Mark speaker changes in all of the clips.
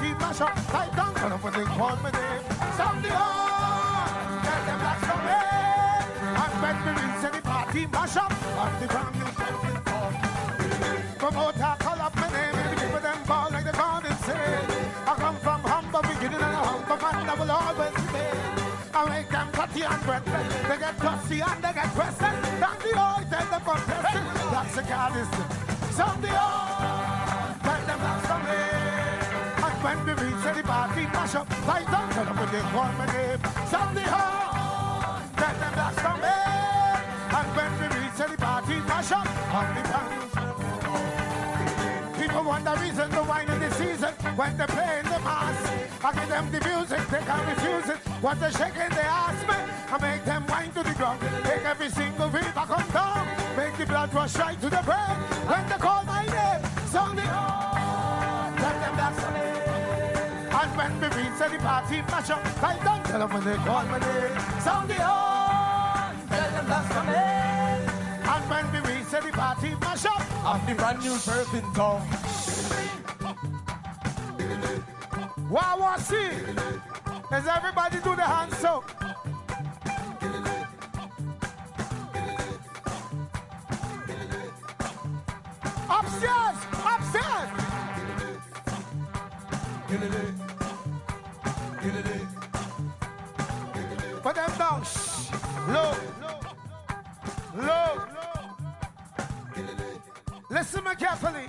Speaker 1: party mash up. I don't know what they call my name. Sound the horn, tell them that's coming. And when we reach the party mash up, and the brand new something called. Promoter call up my name, and give them ball like the garden say. I come from humble beginning and a humble man that will always stay. I make them cutty and breathless. They get dusty and they get restless. Down the oil, tell them for blessing. That's the goddess. Sound the horn, tell them that's coming. And when we reach the party mash up, I don't know what they call my name. Sound the horn, tell them that's coming. And when we reach the party mash up, on the brand. People wonder reason to wine in the season when they play in the mass. I give them the music, they can't refuse it. What they shaking, they ask me. I make them wine to the ground. Take every single beat I come down. Make the blood rush right to the brain. When they call my name, sound the horn, tell them that's the name. And when we reach the party mash up, I don't tell them when they call my name. Sound the horn, tell them that's the name. And when we reach the party mash up, I'm the brand new surfing song. What I want to see is everybody do the hands up. Upstairs, upstairs. Put them down. Low, low. Listen me carefully.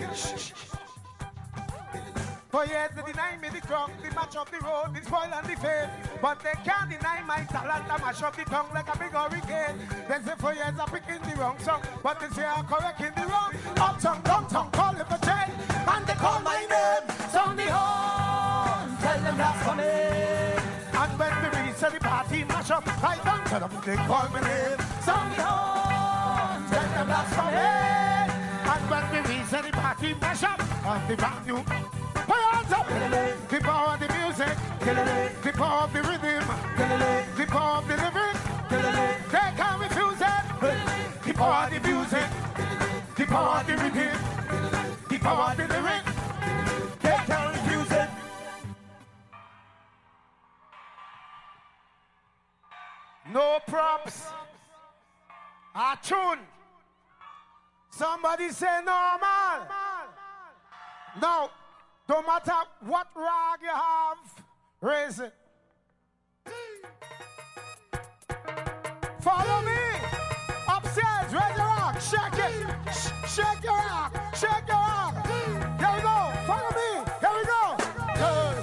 Speaker 1: For years they deny me the crunk, the match of the road, the spoil and the fame. But they can't deny my talent, I mash up the tongue like a big hurricane. They say for years I'm picking the wrong song, but they say I'm correcting the wrong. Up tongue, down tongue, call it for change. And they call my name, sound the horn, tell them that's coming. And when we reach the party mash up, I don't tell them they call my name, sound the horn, tell them that's coming. And when we reach the party mash up, I'm the brand new. Put your hands up! The power of the music, the power of the rhythm, the power of the lyric, they can't refuse it. The power of the music, the power of the rhythm, the power of the lyric, they can't refuse it. No props. A tune. Somebody say normal. Now, no matter what rag you have, raise it. Follow me. Upstairs, raise your rag. Shake it. Shake your rag. Shake your rag. Here we go. Follow me. Here we go. Good.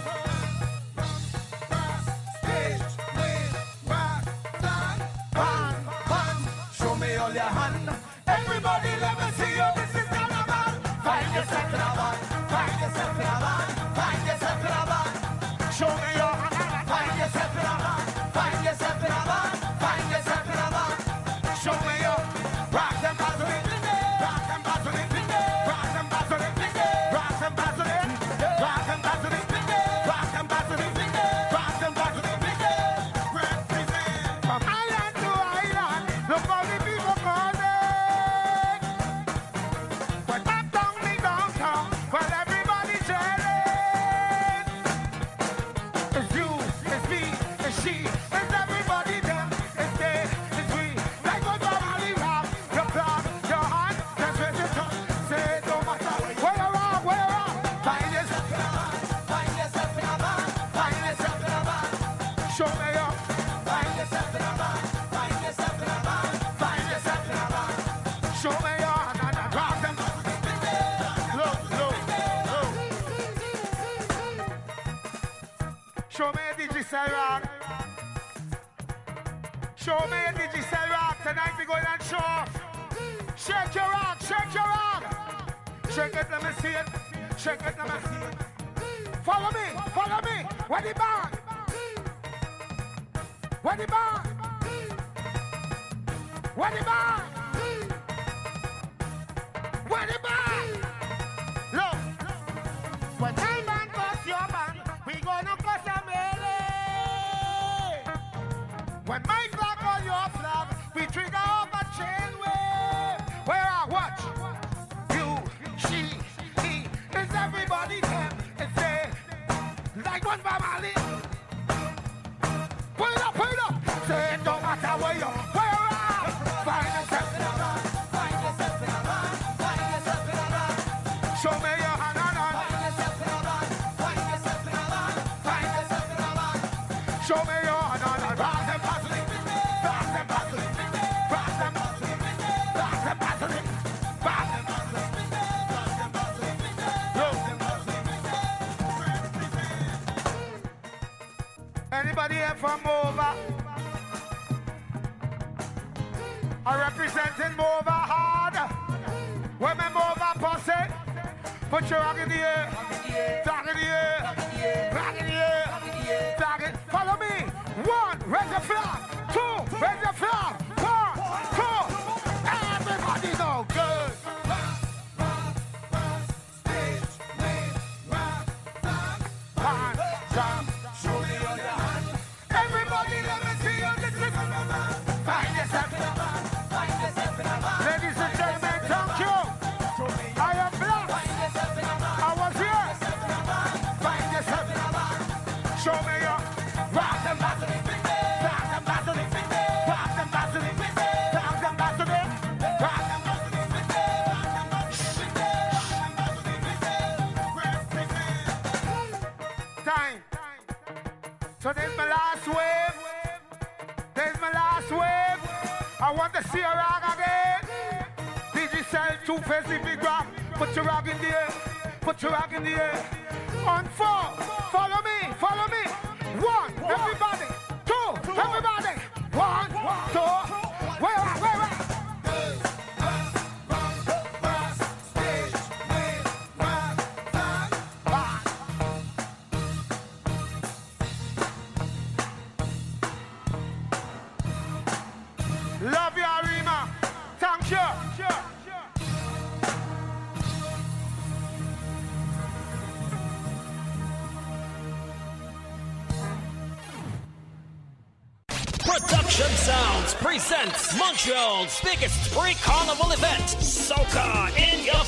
Speaker 1: Show me all your hand. Everybody, let me see you. This is carnival. Find yourself in a band. Find yourself in a band. Find yourself in a band. Show me your hand. Find yourself in a band. Find yourself in a band. Find yourself in a band. Show me your rock and battle it. Rock and battle it. Rock and battle it. Rock and battle it. Rock and battle it. Rock and battle it. Rock and battle it. Represent from island to island. Look how the people call it. But up down the downtown, well everybody jealous. It's you, it's me, it's she, it's everybody them, it's they, it's we. Like what normally rap, your clap, your hand, that's where you touch. Say it no matter where you are, where you are. Find yourself in a band, find yourself in a band, find yourself in a band. Show me up. Find yourself in a band, find yourself in a band, find yourself in a band. Show me your hand and drop them. Look. Show me a digital rock. Show me a digital rock. Tonight we going and show off. Shake your rock, shake your rock. Shake it, let me see it. Shake it, let me see it. Follow me, follow me. Where the band? Where the band? Where the band? Where the band? Look. When time band bust your band, we gonna bust a melee. When my flag on your flag, we trigger off a chain wave. Where I watch you, she, he, is everybody them? It's they. from Mova. I representing Mova hard. Women Mova posse. Put your rock in the air. Rock in the air. Rock in the air. Rock it. Follow me. 1, raise the flag. 2, raise the flag. 1, 2. Everybody know good. Show me all your hand. Everybody, let me see you. This is find yourself in a man. Find yourself in a man. Ladies and gentlemen, thank you. I am black. Find yourself in a man. I was here. Find yourself in a man. Show me your rock them back to the fitness. Rock them back to the fitness. Rock them back to the fitness. Rock them back to the rock them back to the fitness. Rock them back to the fitness. Time. So there's my last wave. There's my last wave. I want to see a rock again. DJ Cell, Two-Face, the big rock. Put your rock in the air. Put your rock in the air. On 4. Follow me. Follow me. 1. Everybody. 2. Everybody. 1, 2. Where? Love you, Arima. Thank you.
Speaker 2: Production Sounds presents Montreal's biggest pre-carnival event, Soca in your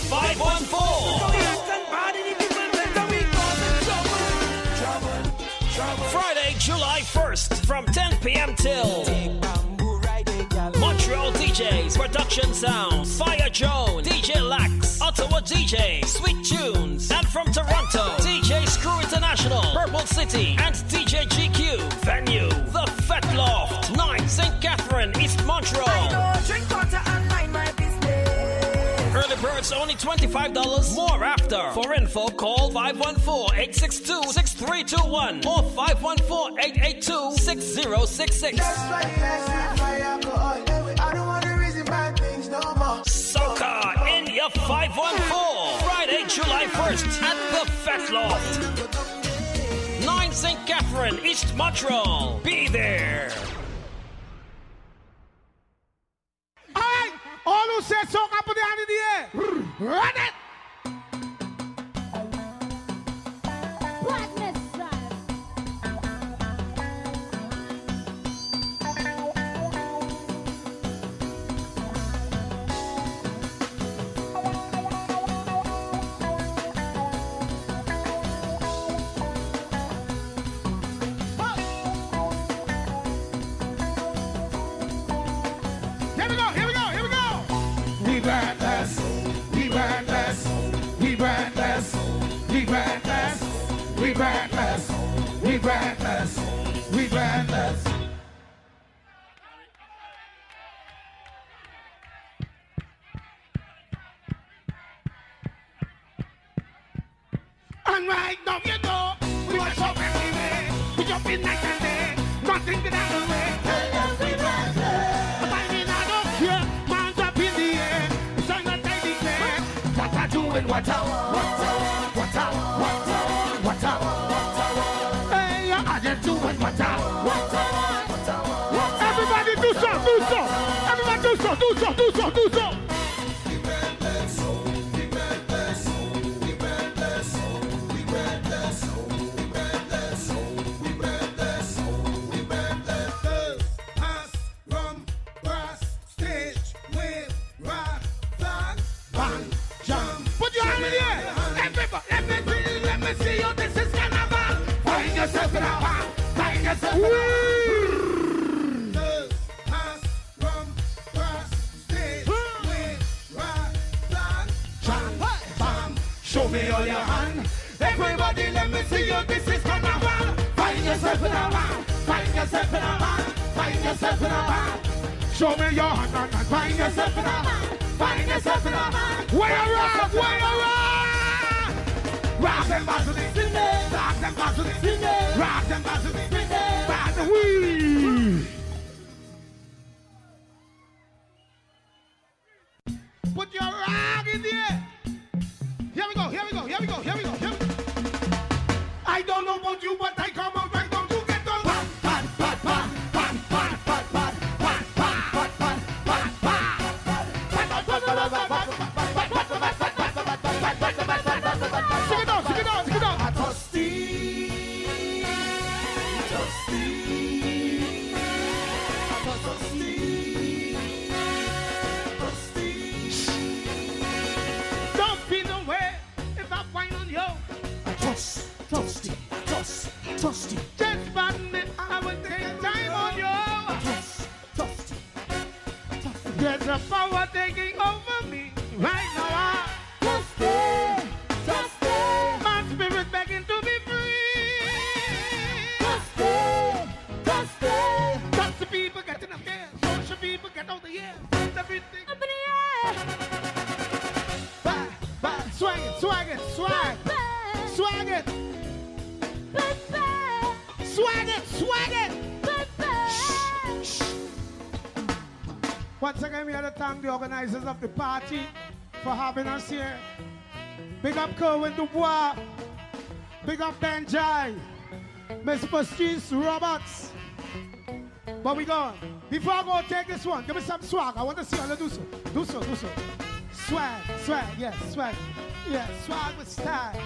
Speaker 2: 514. Friday, July 1st from 10 p.m. till Montreal DJs, Production Sounds, Fire Joan, DJ Lax, Ottawa DJ, Sweet Tunes, and from Toronto, DJ Screw International, Purple City, and DJ GQ. Venue, The Fat Loft, 9 St. Catherine, East Montreal. Early birds only $25, more after. For info, call 514-862-6321 or 514-882-6066. Soca in your 514. Friday, July 1st at The Fat Loft. 9 St. Catherine, East Montreal. Be there.
Speaker 1: All right. All who said soca, put their hand in the air. Run it. Relentless. And right now you know we watch up everywhere. We jump in night and day. Nothing get out of the way. But I mean I don't care. Man's up in the air. It's not that I declare. What I do and what I want. Hey, I just do and what I want. Everybody do so. Everybody do so. Show me all your hand. Everybody, let me see you. This is carnival. Find yourself in a man. Find yourself in a man. Find yourself in a man. Show me your hand and find yourself in a man. Find yourself in a man. Where you rock? Rock them back to the city. Rock them back to the city. Rock them back to the city. Back the wheel. Put your rag in the air. Here we go, here we go, here we go, here we go, here we go. I don't know about you, but I come out right now to get on. Pan, pan, pan, pan, pan, pan, pan, pan, pan, pan, pan, pan, pan. Sing it out, sing it out, sing it out. Dusty, Dusty, Dusty, Dusty. Don't feel no way if I whine on you. Dusty, Dusty, Dusty. Just one minute, I will take time on you. Dusty, Dusty. There's a power taking over me right now. Dusty, Dusty. My spirit begging to be free. Dusty, Dusty. Dusty people get in the air. Social people get out the air. Everything up in the air. Bye, swag it, swag it, swag. Swag it. Swag it, swag it. Shh, shh. Once again, we have to thank the organizers of the party for having us here. Big up Kerwin Dubois. Big up Benjai. Miss Patrice Roberts. But we gone. Before I go take this one, give me some swag. I want to see how to do so. Do so, do so. Swag, swag, yes, swag. Yeah, swag with style.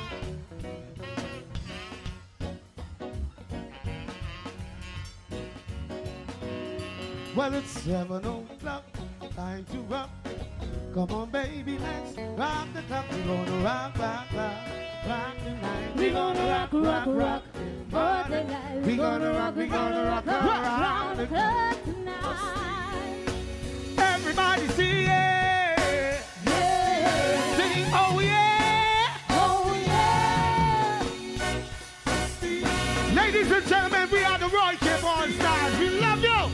Speaker 1: Well, it's 7 o'clock, time to rock. Come on, baby, let's rock the clock. We're gonna rock, rock, rock, rock tonight. We're gonna rock, rock, rock, all the night. We're gonna rock, rock the clock tonight. Everybody see it. Yeah. Sing, oh yeah. Oh yeah. Ladies and gentlemen, we are the Roy K. Ball Stars. We love you.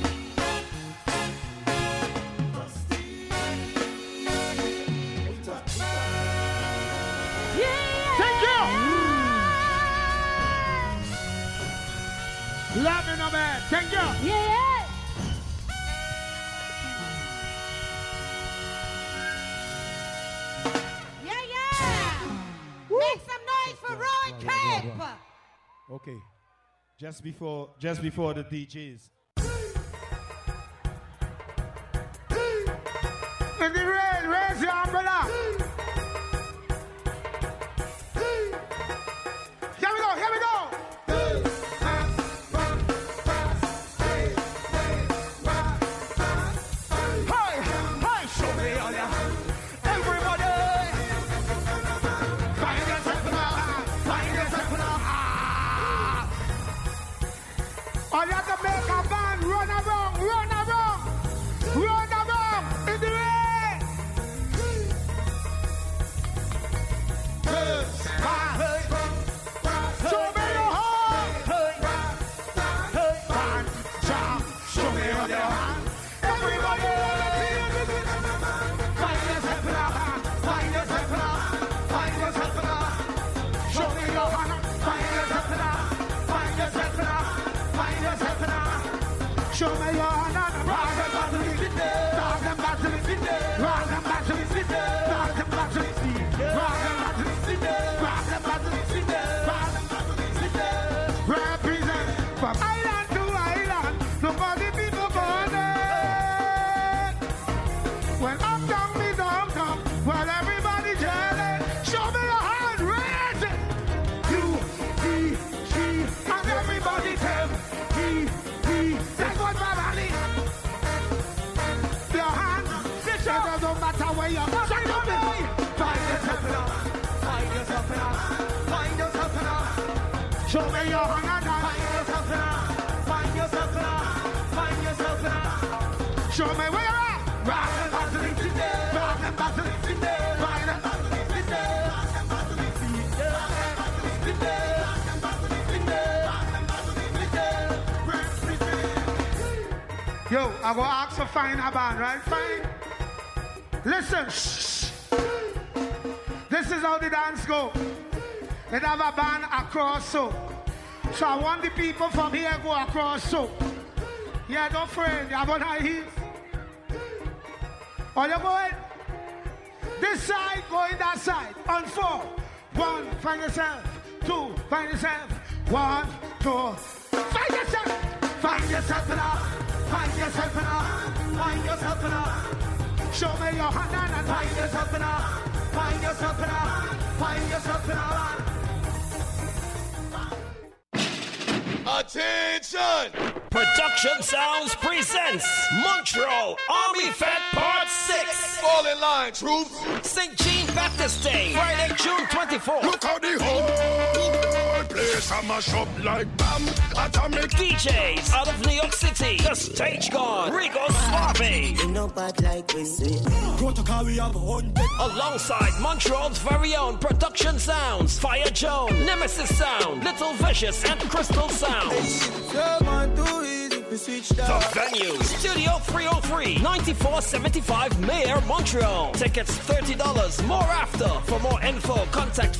Speaker 1: Love you, no man. Thank you. Yeah.
Speaker 3: Yeah, yeah. Woo. Make some noise for Roy Cape.
Speaker 1: Okay. Just before the DJs. In the rain, raise your umbrella. Here we go, here we go. All you have to make a band run around, run around, run around in the rain. Show me your hand. Show me your hand. Everybody, find yourself now, find yourself now, find yourself now. Show me your hand, find yourself now, find yourself now. Show me your hand and rock them back to the city. Rock them back to the city. Rock them back to the city. Rock them back to the city. Rock them back to the city. Rock them back to the city. Rock them back to the city. Represent from island to island. Nobody people born it. When up come me down come. Well everybody jealous. Show me your hand, raise it. You, he, she, and everybody tell. That's what my body. Your hand, it doesn't matter where you're going. Find yourself now, find yourself now, find yourself now. Show me your hand and find yourself now, find yourself now, find yourself now. Show me where you're at. Rock them back to the city, rock them back to the city, rock them back to the city, rock them back to the city, rock them back to the city, rock them back to the city, rock them back to the city. Yo, I go ask for find a band, right? Fine. Listen, shh. This is how the dance go. They have a band across so. So I want the people from here go across so. Yeah, don't fret. You have on high heels. All you going? This side, going that side. On 4. 1, find yourself. 2, find yourself. 1, 2. Find yourself. Find yourself now. Find yourself now. Find yourself now. Show me your hand and find yourself now. Find yourself now. Find yourself now.
Speaker 4: Attention!
Speaker 2: Production Sounds presents Montreal Army Fête Part 6.
Speaker 4: Fall in line, troops.
Speaker 2: St. Jean Baptist Day, Friday, June 24th.
Speaker 4: Look how the whole place I mash up like bam. Atomic
Speaker 2: DJs out of New York City, The Stage God, Rico Suave. Alongside Montreal's very own Production Sounds, Fire Joan, Nemesis Sound, Little Vicious, and Crystal Sound. The venue, Studio 303, 9475 Mayor, Montreal. Tickets $30, more after. For more info, contact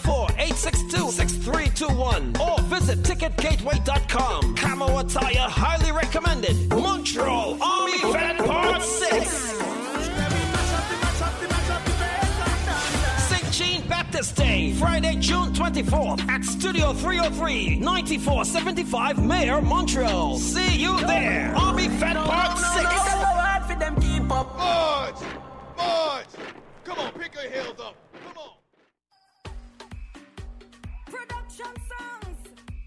Speaker 2: 514-862-6321 or visit ticketgateway.com. Camo attire highly recommended. Montreal Army Fête Part 6. St. Jean Baptist Day, Friday, June 24th at Studio 303, 9475 Mayor, Montreal. See you there. Army Fête Part 6.
Speaker 4: March! March! Come on, pick your heels up. Come on.
Speaker 5: Production songs.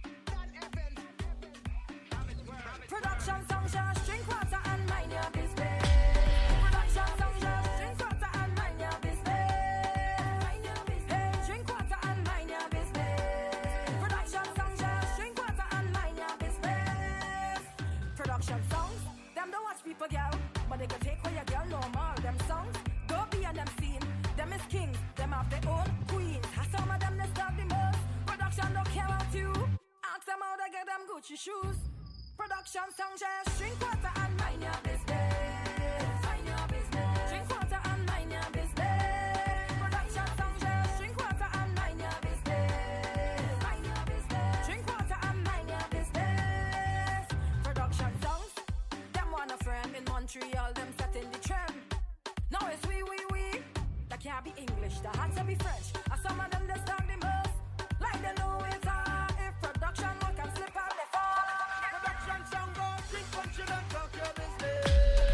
Speaker 5: Production songs, just drink water and mind your business. Production songs, just drink water and mind your business. Hey, drink water and mind your business. Production songs, just drink water and mind your business. Production songs, them don't watch people girl, but they can take away your girl normal. Them songs, go beyond them scene. Them is kings, them have their own queens. Some of them they stop the most. Production don't care about you. Ask them how they get them Gucci shoes. Production song just drink water and mind your business. Mind your business. Drink water and mind your business. Production song just drink water and mind your business. Mind your business. Drink water and mind your business. Production songs, them want a friend in Montreal, them setting the trend. Now it's we. That can't be English, that had to be French. And some of them they start the most. Like they know it's hard. If production work and slip out the fall. Production sound go, drink punch and talk your business.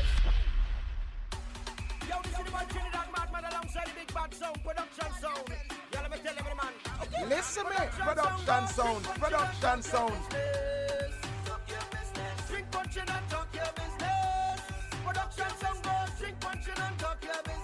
Speaker 5: Yo, this is the man Trinidad Madman alongside Big Bad Sound, Production Sound. Yo, let me tell every man. Okay.
Speaker 4: Listen me, Production Sound, Production Sound.
Speaker 5: Talk your business. Drink punch and talk your business. Production sound go, drink punch and talk your business.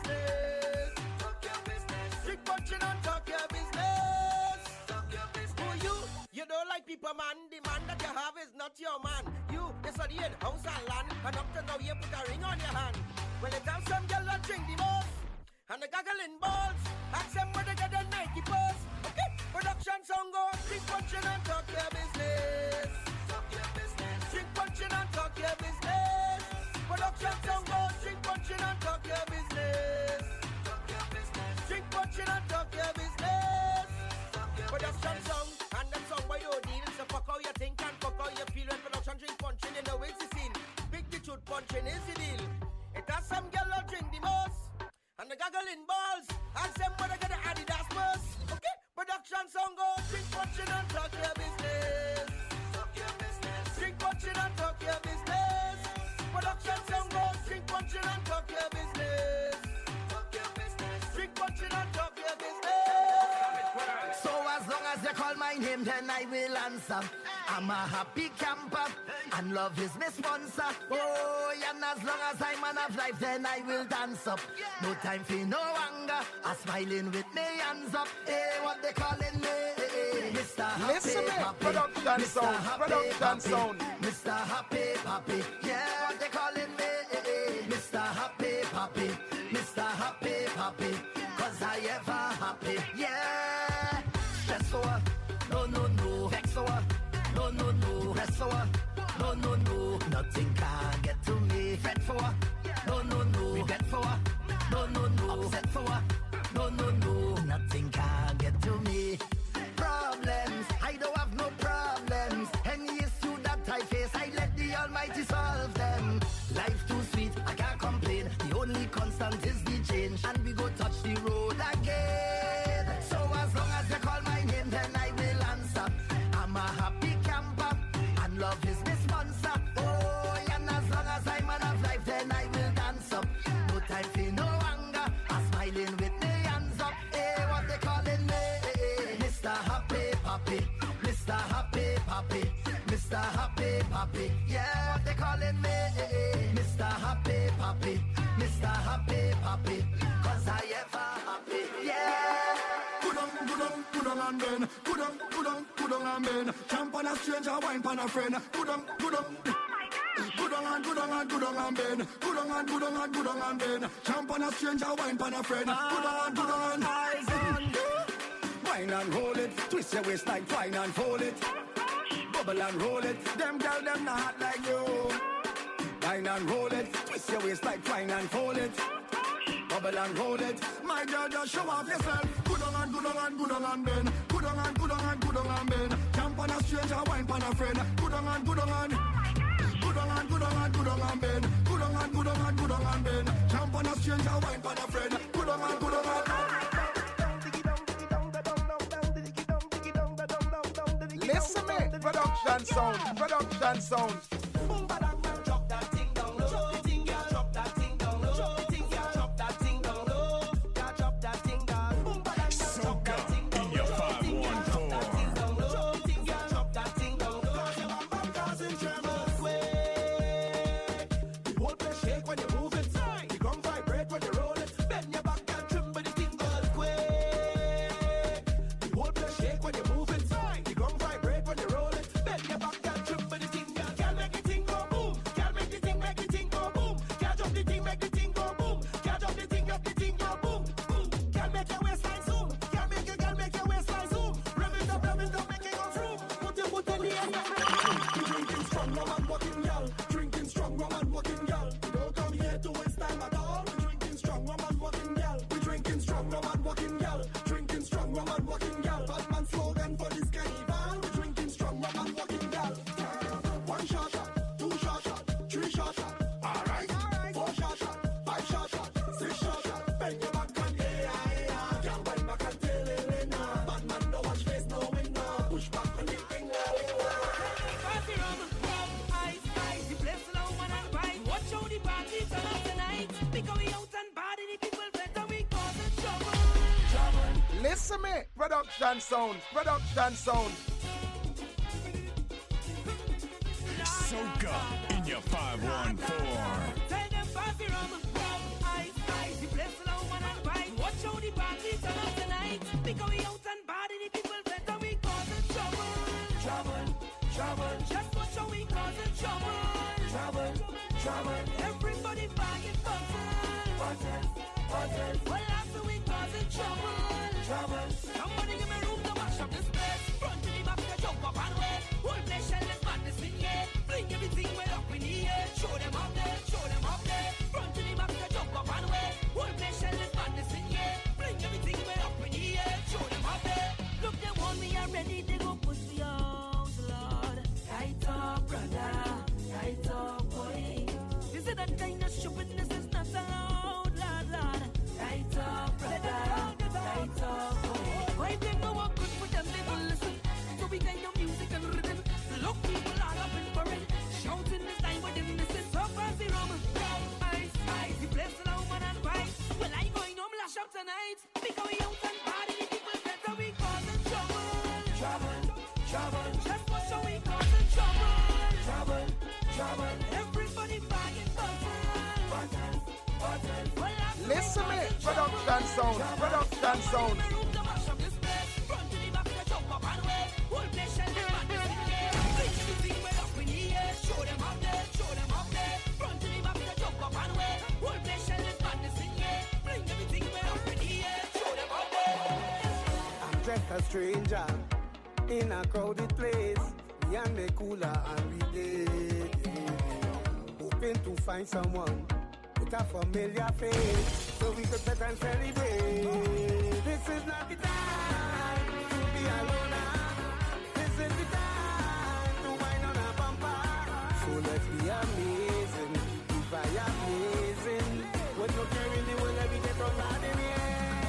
Speaker 5: Punching on talk your business. Talk your business. Who you don't like people, man. The man that you have is not your man. You study in house and land, and up to now you put a ring on your hand. Well, it have some girl that drink the most, and the gaggling balls. Ask them where they get the Nike pose. Okay, production song go, drink punching and talk your business. Talk your business. Drink punching and talk your business. Production song go, drink punching and talk your business. Drink punching and talk your business. Production song, and them song by your deal. So fuck how you think and fuck how you feel. When production drink punching, you know it's the scene. Big the truth punching is the deal. It has some girl who drink the most, and the gaggling balls. Ask them where they get the Adidas purse. Okay, production song go, drink punching and talk your business. Talk your business. Drink punching and talk your business. Production song go, drink punching and talk your business.
Speaker 6: So as long as you call my name, then I will answer. I'm a happy camper, and love is my sponsor. Oh, and as long as I'm man of life, then I will dance up. No time for no anger, I'm smiling with me hands up. Hey, what they calling me? Mr. Happy,
Speaker 4: Listen me,
Speaker 6: Happy,
Speaker 4: Production
Speaker 6: Mr.
Speaker 4: Sound,
Speaker 6: Happy,
Speaker 4: Production
Speaker 6: Happy,
Speaker 4: Sound.
Speaker 6: Mr. Happy, Happy. Yeah, what they calling me? Mr. Happy, Happy, Mr. Happy, Happy. Cause I ever happy, yeah. Stress for her, no. Vex for her, no. Rest for her, no. Nothing can get to me. Fret for her, no. Regret for her, no. Upset for her, no. Nothing can get to me. Problems, I don't have no problems. Any issue that I face, I let the Almighty solve them. Life too sweet, I can't complain. The only constant is the change, and we go touch the road again. So as long as you call my name, then I will answer. I'm a happy camper, and love is my sponsor. Oh, and as long as I'm man of life, then I will dance up. No time for no anger, I'm smiling with me hands up. Hey, what they calling me? Mr. Happy Papi, Mr. Happy Papi, Mr. Happy Papi. Yeah, what they calling me? Mr. Happy Papi, Mr. Happy Papi. Cause I ever happy, yeah.
Speaker 1: Good on and bend. Good on and bend. Jump on a stranger, wine on a friend. Good on. Good on and bend. Good on and bend. Jump on a stranger, wine on a friend. Good on. Eyes on you. Wine and roll it. Twist your waist like wine and fold it. Bubble and roll it. Them girl, them not hot like you. Wine and roll it. Twist your waist like wine and fold it. Bubble and roll it. My girl, just show off yourself. Good on and bend. Good on and bend. Jump on a stranger, wine on a friend. Good on and bend. Good on and bend. Jump on a stranger, wine on a friend. Good on. Listen me, production sound. Boom, ba-dang, man, drop that thing down low. Drop the thing, yeah, drop that thing down low. Drop the thing, yeah, drop that thing down low. Yeah, drop that thing down. Boom, ba-dang, man, drop that thing down low. Drop the thing, yeah, drop that thing down low. Drop the thing, yeah, drop that thing down low. Cause your bam causing tremors. The whole place shake when you move it. The ground vibrate when you roll it. Bend your back and tremble the thing earthquake. The whole place shake when you move it. The ground vibrate when you roll it. Bend your back and tremble the thing. Girl, make the thing go boom. Girl, make the thing go boom. Girl, drop the thing, make the thing go boom. Girl, drop the thing go boom. Boom. Girl, make your waistline zoom. Girl, make your waistline zoom. Rev it up, make it go through. Put your foot in the air. Drinking strong, rum and walking, y'all. Drinking strong, rum and walking, y'all. We don't come here to waste time at all. We drinking strong, rum and walking, y'all. We drinking strong, rum and walking, y'all. Drinking strong, rum and walking, y'all. Batman slogan for this carnival. We drinking strong, rum and walking, y'all. One shot, two shot, three shot. All right. Four shot, five shot, six shot. Bend your back and yeah. Girl, bend back and tail it now. Batman no watch face, no winner. Push back on the thing now.
Speaker 7: Party rum, ice, the place alone when I ride. Watch how the party turn up tonight. Because we out and bad and the people better we cause the trouble.
Speaker 1: Listen me, production sound.
Speaker 8: Soca in your 514.
Speaker 7: Tell them party rum, ice, the place alone when I ride. Watch how the party turn up tonight. Because we out and bad and the people better we cause the trouble. Just watch how we cause the trouble. Everybody buying buttons. Well, after we cause the trouble. Somebody give me room to mash up this place. Front to the back, to jump up and wait. Whole place shell is madness in here. Bring everything way up in the air. Show them up there. Front to the back, to jump up and wait. Whole place shell is madness in here. Bring everything way up in the air. Show them up there. Look, they want me already. They go push me out, Lord. Tight up, brother. Tight up, boy. You see that kind of stupidness is not allowed, Lord. Tight up, brother. Tight up, boy. Why they know what good for them? They don't listen. So we kind of music and rhythm. Look, people all up in for it. Shouting this time with them. This is so fancy rum. Ice, the place alone when I'm right. Well, I going home lash up tonight. Because we out and party. The people better we cause the trouble. Just watch how we cause the trouble. Everybody buying buttons.
Speaker 1: Listen me, production sound.
Speaker 9: I'm just a stranger in a crowded place. Me and me cooler and we did. Hoping to find someone with a familiar face, so we could sit and celebrate. This is not the time to be alone. This is the time to wine on a bumper. So let's be amazing, be amazing. What no care in the world, we get on bad in the air.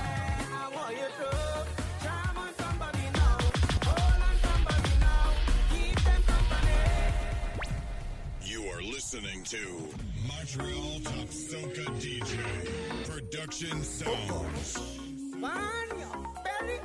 Speaker 8: to Montreal Top Soca DJ Production Sounds.
Speaker 9: Man, your belly.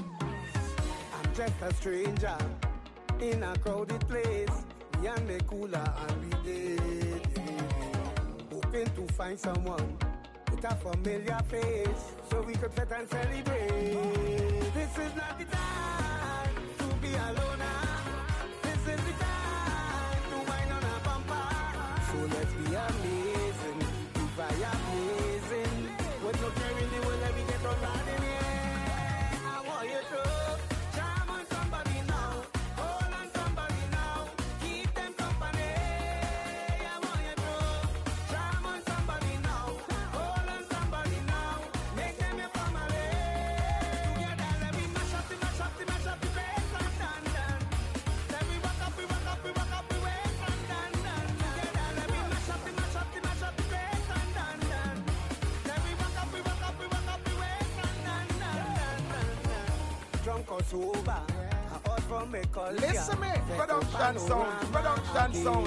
Speaker 9: I'm just a stranger in a crowded place. Me and me cooler and we did. Hoping to find someone with a familiar face so we could fit and celebrate. This is not the time to be alone. This is the time to wind on a bumper. So let's be amazing, if I amazing. With no care in the world, let me get on right in here. I want you to charm on somebody now, hold on somebody now, keep them company. I want you to charm on somebody now, hold on somebody now, make them your family. Together, let me mash up the bass and dan dan. Let me rock up the waist and dan dan. Together, let me mash up the bass and dan dan. Let me rock up the waist and dan dan. Drunk or sober, I ought from me call.
Speaker 1: Listen me, production sound.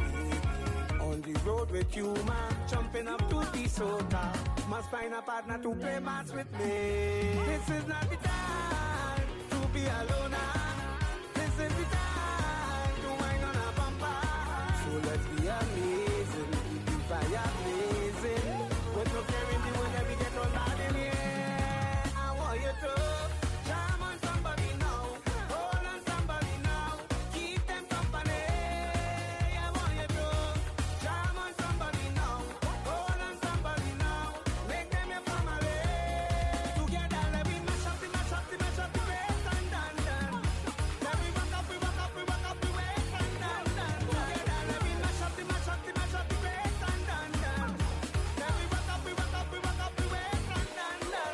Speaker 9: On the road with you, man, jumping up to the soca. Must find a partner to play mass with me. This is not the time to be alone. This is the time to wind on a bumper. So let's be amazing, if I amazing. With no care in the world, let me get on that in here. I want you to charm on somebody now, hold on somebody now, keep them company. I want you to charm on somebody now, hold on somebody now, make them your family. Together, let me mash up the waist and dan dan. Let me rock up the waist and dan dan. Together, let me mash up the waist and dan dan. Let me rock up the waist and dan dan.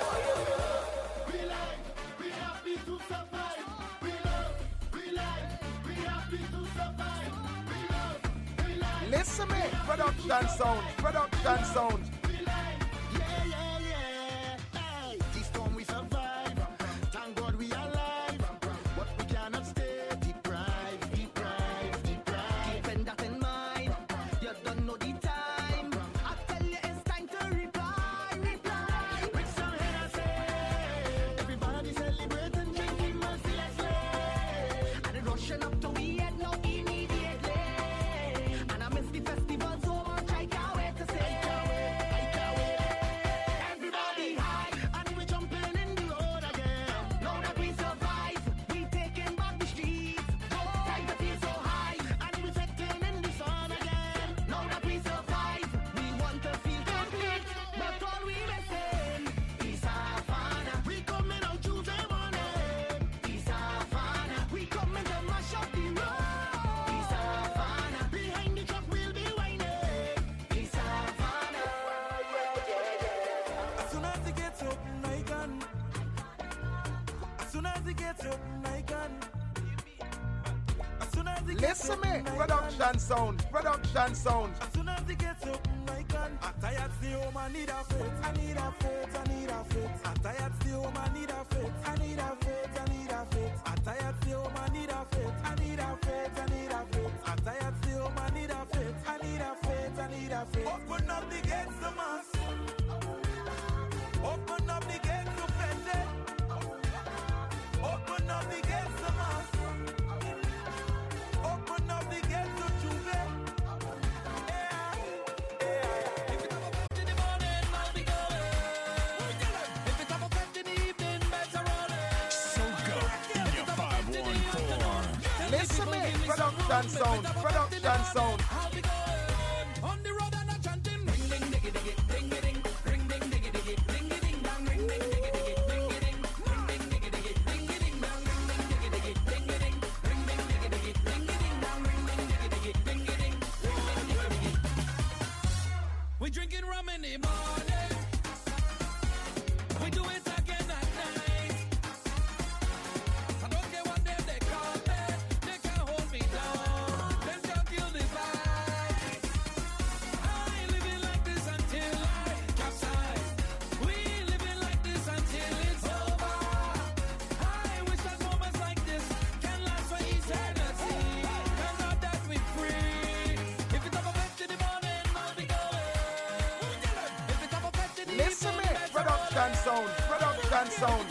Speaker 1: We like, we happy to survive. We love, we like, we happy to survive. We love, we like. Listen me, production sound. We like, yeah. Hey, this storm we survive. Thank God we alive. But we cannot stay deprived. Keeping that in mind, you don't know the time. I tell you it's time to reply. With some Hennessy, everybody celebrating, drinking mercilessly, and rushing up to we head now immediately. And I miss the festival so much I can't wait to say. Everybody high, and we jumping in the road again. Now that we survive, we taking back the streets. Time to feel so high, and we sitting in the sun again. Now that we survive, we want to feel complete. But all we missing is Havana. We coming out Tuesday morning. Is Havana. We coming to mash up the road. Is Havana. Behind the truck we'll be whining. Is Havana.
Speaker 7: As soon as it gets open, I can. As soon as it gets open, I can. As soon as it gets
Speaker 1: Listen me,
Speaker 7: open, I
Speaker 1: production sound.
Speaker 7: As soon as it gets open, I can. I'm tired, stay home, I need a faith. I'm tired, stay home, I need a faith. I'm tired, stay home, I need a faith. I'm tired, stay home, I need a faith. Open up the gates to mass. Open up the gates to plenty. Open up the gates to mass. Open up the gates to Juve. If it's up in the morning, I'll be going. If it's up in the evening, better run it.
Speaker 8: Soca in your 514.
Speaker 1: Listen me, production sound.
Speaker 7: I'll be going on the road and I'm chanting. Ring ding diggy diggy, ding ding, ring ding diggy diggy, ding ding dang, ring ding diggy diggy, ding ding, ring ding diggy diggy, ding ding dang, ring ding diggy diggy, ding ding, ring ding diggy diggy, ding ding dang, ring ding diggy diggy, ding ding, ring ding diggy diggy. We drinking rum in the morning. We do it again at night. I don't care what they call me. They can't hold me down. They can't kill the vibe.
Speaker 1: Production sound, production sound.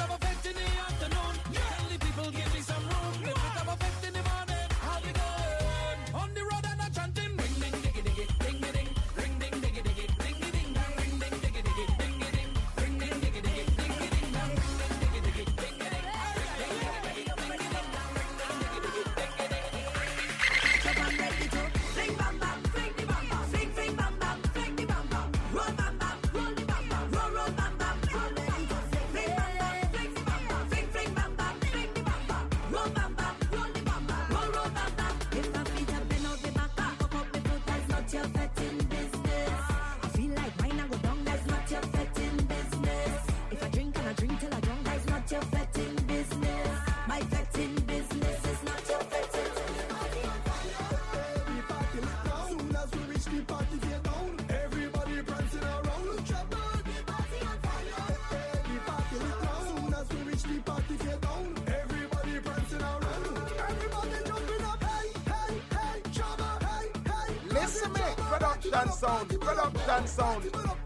Speaker 1: Production sound, production sound.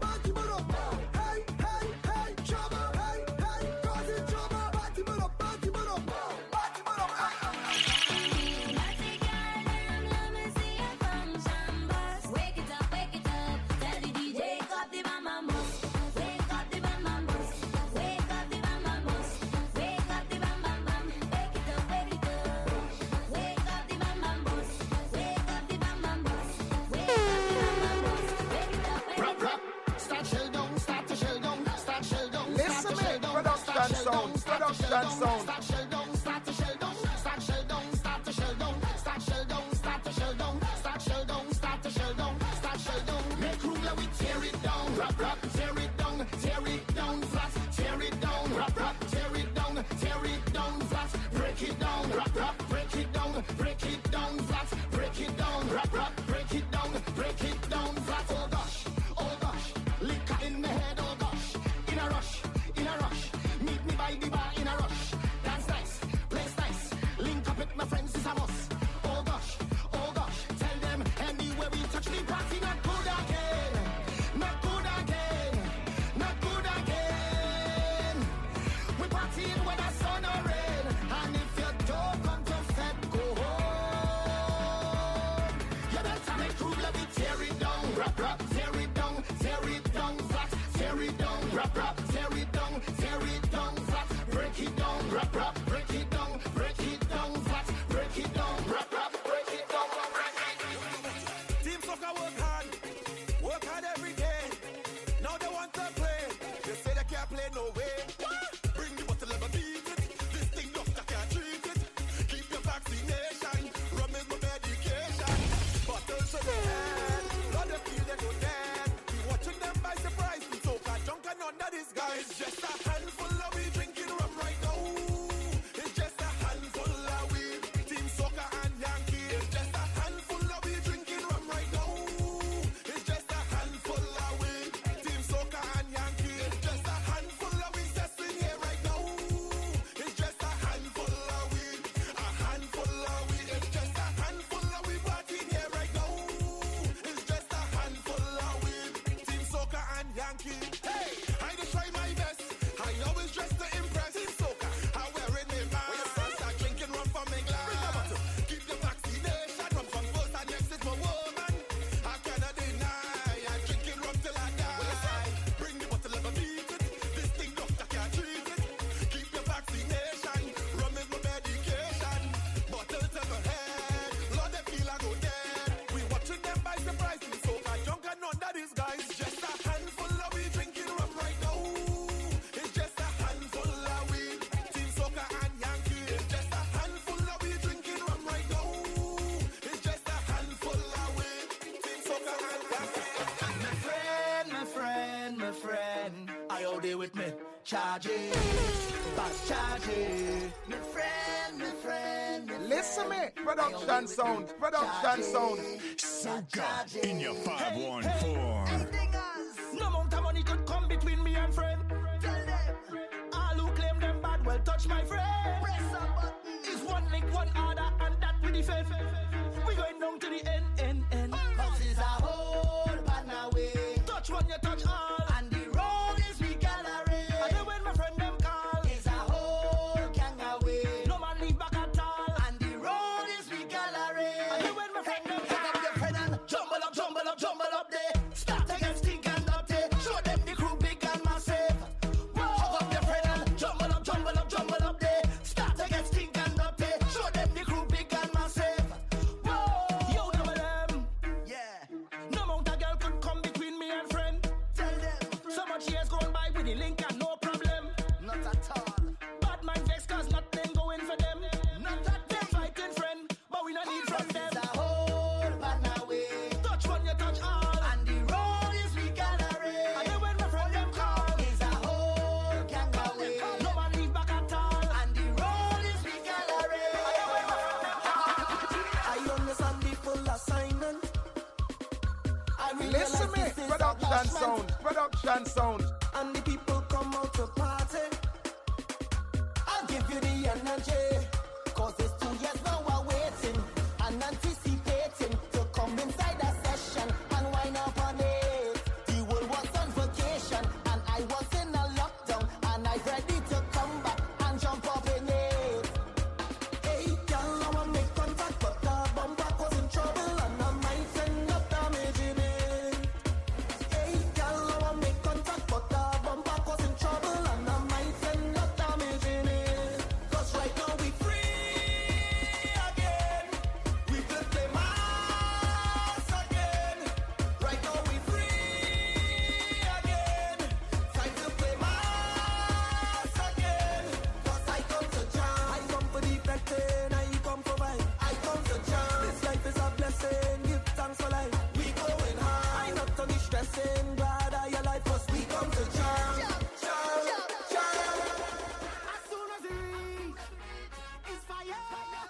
Speaker 1: Production sound. Start shell down, start to shell down, start shell down, start to shell down, start shell down, start to shell down, start shell down, start to shell down, start shell down. Make room, let we tear it down, rap rap, tear it down flat, tear it down, rap rap, tear it down flat, break it down, rap rap, break it down flat, break it down, rap rap, break it down flat. Oh gosh, liquor in my head, oh gosh, in a rush. Meet me by the bar in a rush. Dance nice, place nice. Link up with my friends, is a must. Oh gosh, tell them anywhere we touch the party, not good again. Not good again, not good again. We partying when the sun or rain. And if you don't come to Fed, go home. You better make room, let me tear it down. Rap, rap, tear it down flat. Tear it down, rap, rap, tear it down flat. Break it down, rap, rap, break it down flat. Break it down, rap, rap, break it down.
Speaker 10: Team Soca work hard every day. Now they want to play. They say they can't play no way. Bring the bottle, never beat it. This thing doctor can't treat it. Keep your vaccination, rum is my medication. Bottles to the head, blood they feel they go dead. We watching them by surprise. Team Soca drunk and under this guy. It's just a handful of we drinking rum right now. It's just a handful of we. Team Soca and Yankee. It's just a handful of we drinking rum right now. It's just a handful of we. Team Soca and Yankee. It's just a handful of we testing here right now. It's just a handful of we. A handful of we. It's just a handful of we partying here right now. It's just a handful of we. Team Soca and Yankee. Hey, I just try my best. I always dress to impress. Team Soca, I wearing my mask. I drinking rum from my glass. Keep the vaccination. Rum from first and next is my woman. I cannot deny. I'm drinking rum till I die. Bring the bottle, never beat it. This thing doctor can't treat it. Keep the vaccination. Rum is my medication. Bottle to my head. Lord, they feel I go dead. We watching them by surprise. Team Soca drunk and under these guys. Just a handful of we drinking rum right now. It's just a handful of we. Team Soca and Yankee. It's just a handful of we drinking rum right now. It's just a handful of we. Team Soca and Yankee.
Speaker 6: My friend, are you there with me? Charge it, fast charge it. My friend.
Speaker 1: Listen me, production sound, production sound.
Speaker 8: Soca in your 514.
Speaker 6: No amount of money could come between me and friend. Tell them, all who claim them bad, well touch my friend. Press a button. It's one link, one order, and that we defend. We going down to the end. Cause it's a whole banner way. Touch one, you touch all. And the road is we gathering.
Speaker 7: with the link and no problem.
Speaker 6: Not at all.
Speaker 7: Bad man vex cause nothing going for them. Not that they fighting friend, but we don't need from them.
Speaker 6: It's a whole pan away.
Speaker 7: Touch one, you touch all.
Speaker 6: And the road is we gallery.
Speaker 7: And then when my friend them call,
Speaker 6: It's a whole gang away.
Speaker 7: no one leave back at all.
Speaker 6: And the road is we gallery.
Speaker 9: I understand the full assignment. I realize
Speaker 1: Listen me,
Speaker 9: this is
Speaker 1: production
Speaker 9: attachment.
Speaker 1: sound, production sound.
Speaker 9: And the people come out to party. I'll give you the energy. Cause it's 2 years now we're waiting and anticipating to come inside a session and wind up on it. The world was on vacation and I was in a lockdown and I'm ready to come back and jump up in it. Hey, girl, I want make contact, but the bumper was in trouble and I might end up damaging it. Hey, girl, I want make contact, but the bumper was in trouble and I might end up damaging it. Cause right now we free again. We could play mass again. Right now we free again. Time to play mass again. Cause I come to jam. I come for the betting. I come for vibe. I come to jam. This life is a blessing. Give thanks for life. We going high. I not only stressing. Glad I alive. Cause we come to jam. Jam, jam.
Speaker 7: As soon as we reach, it's fire.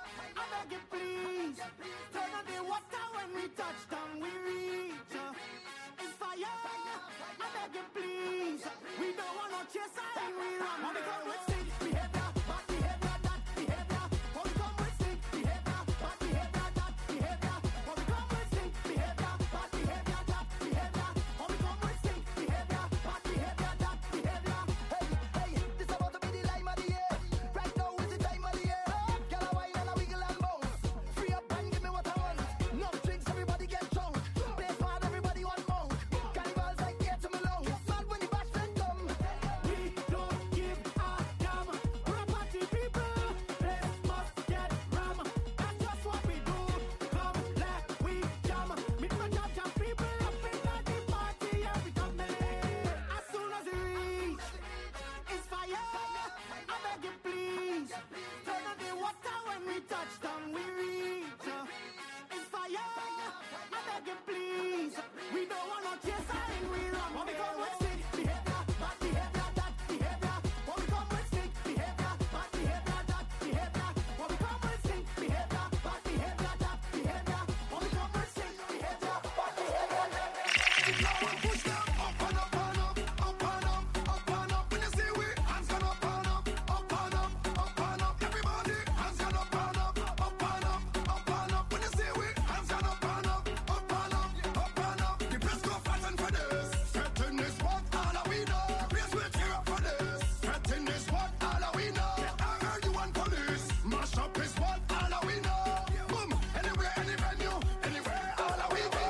Speaker 7: I beg you please. Turn on the water when we touch down. We reach. It's fire. I beg you please. We don't want no chaser and we run. When we come with sick behavior, bad behavior, that behavior. When we come with sick behavior, bad behavior, that behavior. When we come with sick behavior, bad behavior, that behavior. When we come with sick behavior, bad behavior, that behavior.
Speaker 6: Hey, this about to be the lime of the year. Right now is the time of the year. Girl, a wine and a wiggle and bounce. Free up and give me what I want. No drinks, everybody get drunk. Play hard, everybody want more. Carnival's like here to Malone. Mad when the bashment come.
Speaker 7: We don't give a damn. We're a party people. Place must get ram. That's just what we do. Come let we jam. Meet my jam people up in the party every time. As soon as we reach, it's fire. I beg you please. Turn on the water when we touch down. We reach. It's fire. I beg you please. We don't want no chaser and we run. When we come with sick behavior, bad behavior, that behavior. When we come with sick behavior, bad behavior, that behavior. When we come with sick behavior, bad behavior, that behavior. When we come with sick behavior, bad behavior, that behavior.
Speaker 10: Push them up and up and up, up and up, up and up. When you see we hands gone up and up, up and up, up and up. Everybody hands gone up and up, up and up, up and up. When you see we hands gone up and up, up and up, up and up. The press go fighting for this. Threaten this what all we know. The press will tear up for this. Threaten this what all we know. I heard you want police. Mash up is what all we know. Boom, anywhere, any venue, anywhere, all we go.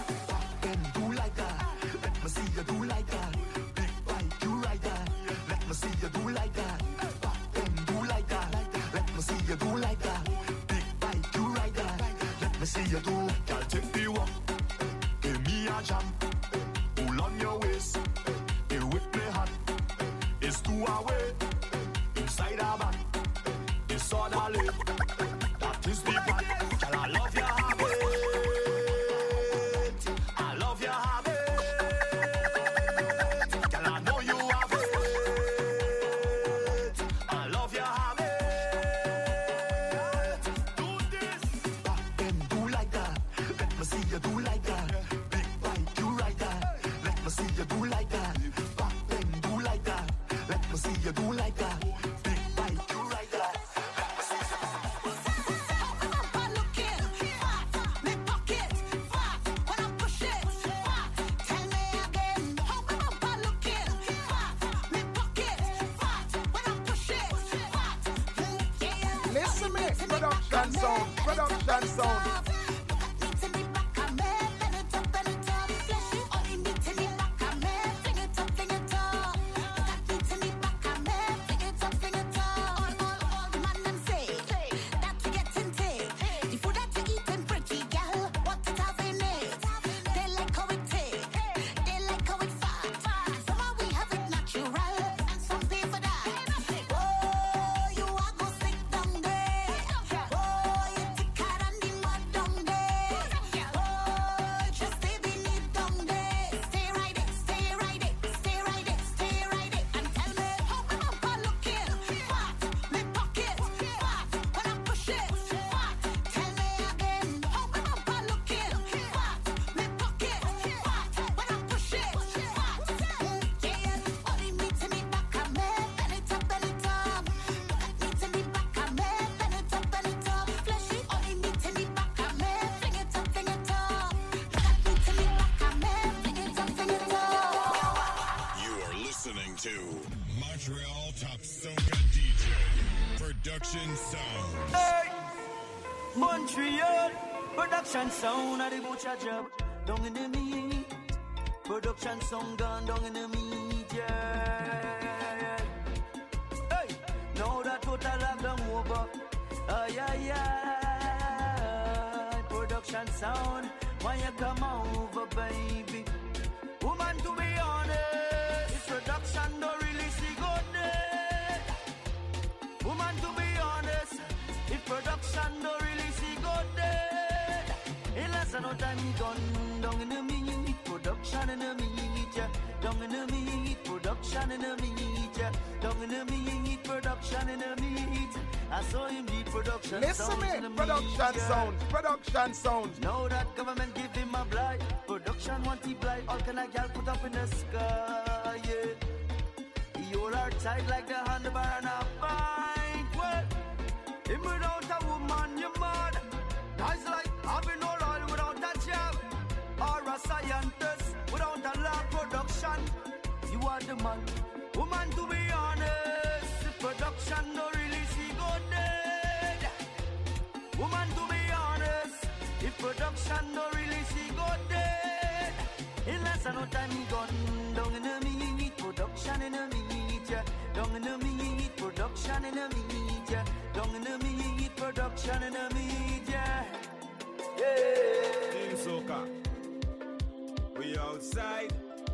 Speaker 6: Then do like that. Let me see you do like that. Big bike, you ride that. Let me see you do like that. Then do like that. Let me see you do like that. Big bike, you ride that. Let me see you do.
Speaker 10: Girl, take the walk. Give me a jam. Pull on your waist. The whip me hot. It's 2 away. Inside a back. It's orderly. That is the part. Girl, I love your habit. I love your habit. Girl, I know you have it. I love your habit. Do this.
Speaker 6: Then do like that. Let me see you do like that. Big bike, you ride that. Let me see you do like that. Back then do like that. Let me see you do like that. Big bike, you ride that. Let me see you.
Speaker 1: Listen me, production sound, production sound.
Speaker 3: They like how it taste, they like how it fat. Some of we have it natural.
Speaker 8: listening to Montreal Top Soca DJ Production Sound.
Speaker 7: Hey, Montreal Production Sound at the butcher job. Down in the meat. Production sound gone down in the meat, yeah. Hey, now that total lockdown over. Production sound, when you come over, baby. Woman, to be honest, if production don't really see good day. Woman, to be honest, if production don't really see good day. In less than no time, gone down in the meat. Production in the meat, yeah. Down in the meat. Production in the meat, yeah. Down in the meat. Production in the meat. I saw him need production.
Speaker 1: Listen me, production sounds, production sounds.
Speaker 7: Now that government give him a blight, production want he blight. All kind of gal put up in the sky, yeah. He hold her tight like the handlebar and a pint. Well, him without a woman, you mad. Guys like having no oil without a job, or a scientist without a lab production. You are the man, woman, to be honest. The production no really see good dead. Woman, to be honest, if production no really see good dead. In less than no time he gone down in the meat. Production in the meat, yeah. Down in the meat. Production in the meat, yeah. Down in the meat. Production in the meat, yeah. Yeah.
Speaker 10: Team Soca, we outside,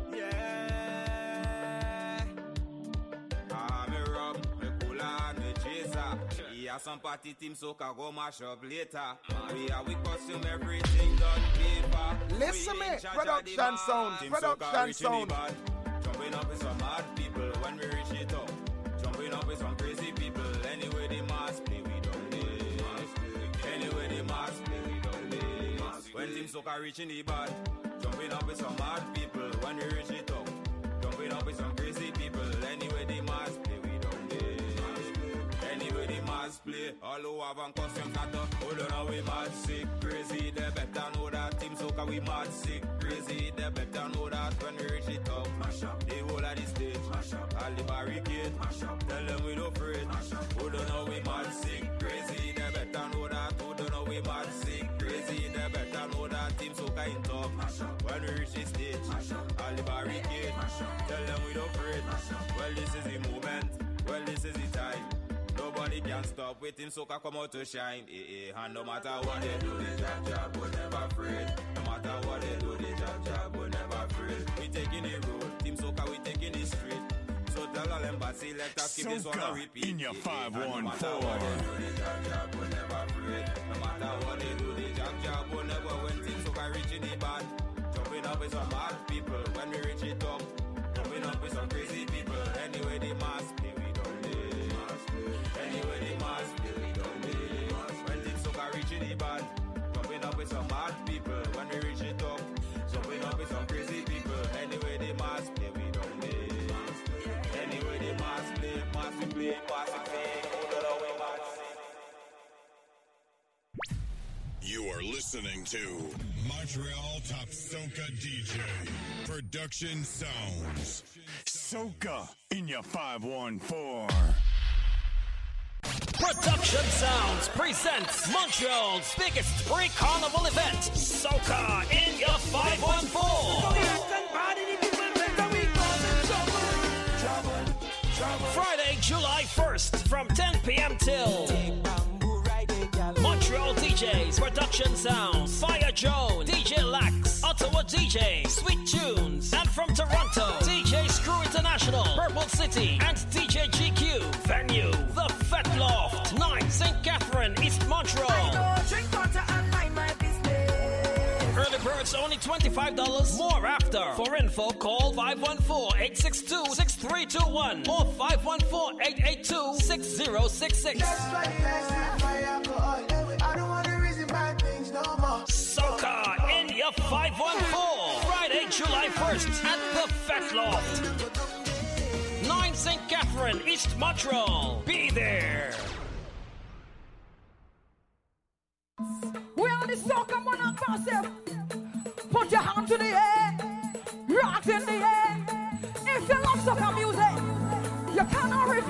Speaker 10: yeah. Me rum, me cooler, me chaser. Yeah, some party Team Soca go mash up later. We costume everything done paper.
Speaker 1: Listen me, production sound, production sound.
Speaker 10: Jumping up with some mad people when we reach it up. Jumping up with some crazy people. Anyway they must play, we don't live. Anyway they must play, we don't live. When Team Soca reaching the band, jumping up with some mad people when we reach it up. Jumping up with some crazy people. Anyway they must play, we don't live. Anyway they must play. All who have on costumes at the hold on, we mad sick, crazy. They better know that Team Soca we mad sick, crazy. They better know that when we reach it up, mash up the whole of the stage, mash up all the barricade, mash up. Tell them we don't afraid, mash up. Who don't know we mad sick, crazy. They better know that. Who don't know we mad sick, crazy. They better know that Team Soca in top, mash up. When we reach the stage, mash up all the barricade, mash up. Tell them we don't afraid, mash up. Well, this is the moment. Well, this is the time. Nobody can stop with Team Soca come out to shine. And no matter what they do, the job will never afraid. No matter what they do, the job will never afraid. We taking the road, Team Soca we taking the street. So tell all embassy, let us keep this one on repeat.
Speaker 8: In your 514.
Speaker 10: No matter what they do, the job will never afraid. No matter what they do, the job will never win. Team Soca reaching the band, jumping up with some mad people. When we reach it up, jumping up with some crazy people. Anyway they must play, we don't live. Anyway they must play, we don't live. When Team Soca reaching the band, jumping up with some mad people. When we reach it up, jumping up with some crazy people. Anyway they must play, we don't live. Anyway they must play, must play, must play. Hold on, we must see.
Speaker 8: You are listening to Montreal Top Soca DJ Production Sounds. Soca in your 514.
Speaker 2: Production Sounds presents Montreal's biggest pre-carnival event, Soca in your 514. Friday, July 1st from 10 p.m. till Montreal DJs, Production Sounds, Fire Joan, DJ Lax, Ottawa DJ, Sweet Tunes, and from Toronto, DJ Screw International, Purple City, and DJ GQ. Venue, The Fat Loft, 9 St. Catherine, East Montreal. Early birds only $25, more after. For info, call 514-862-6321 or 514-882-6066. Soca in your 514. Friday, July 1st at The Fat Loft, 9 St. Catherine, East Montreal. Be there.
Speaker 3: We on the soca monarch massive. Put your hand to the air, rock in the air. If you love soca music,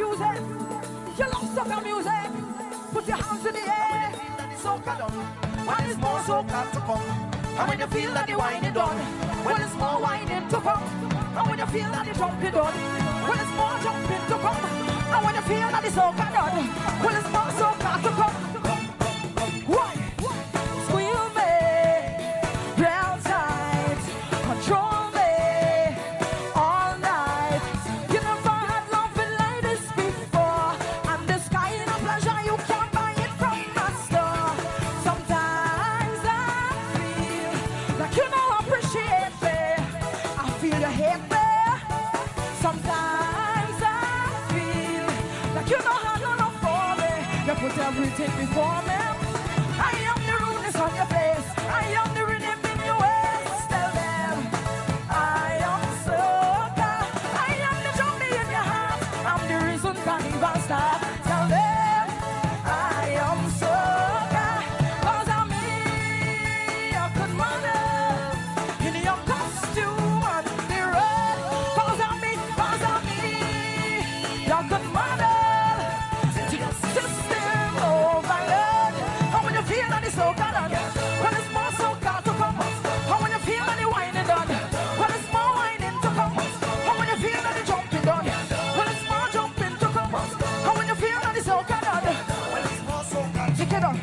Speaker 5: confusing. You love soca music. Put your hands in the air.
Speaker 6: Soca done. When it's more soca to come. And when you feel that the wine is done. When it's more whining to come. And when you feel that the jumping done. When it's more jumping to come. And when you feel that the soca done. When it's more soca to come. Why? Squeal me, real tight, control me all night. You never had loving like this before, and this kind of pleasure you can't buy it from the store. Sometimes I feel like you don't appreciate me. I feel you hate me. Sometimes I feel like you don't have no love for me. You put everything before me. I am the rudeness on your face. I am the rhythm in your waist. Tell them I am soca. I am the zombie in your heart. I'm the reason carnival start. Tell them I am soca. 'Cause I'm me, your good mother, in your costume on the road. 'Cause I'm me, your good mother, to your system overload. And when you feel that it's soca done, when it's more soca to come. And when you feel that the whining done, when it's more whining to come. And when you feel that the jumping done, when it's more jumping to come. And when you feel that the soca done, when it's more soca to come.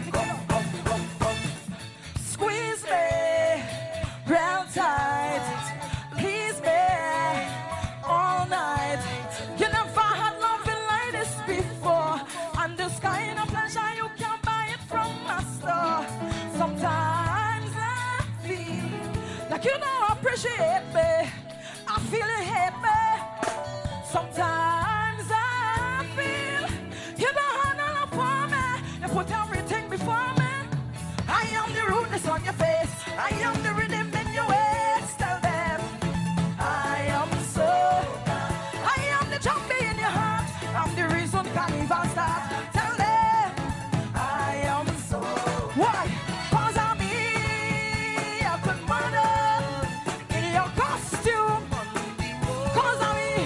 Speaker 6: Squeeze me real tight, please me all night. You never had loving like this before, and this kind of pleasure you can't buy it from a store. Sometimes I feel like you don't appreciate me. I feel you hate me. Sometimes I feel you don't have no love for me. You put everything before me. I am the rudeness on your face. I am the rhythm in your waist. Tell them I am so. I am the jumpy in your heart. I'm the reason carnival start. Tell them I am so. Why? 'Cause I'm me, your good mother, in your costume. 'Cause I'm me,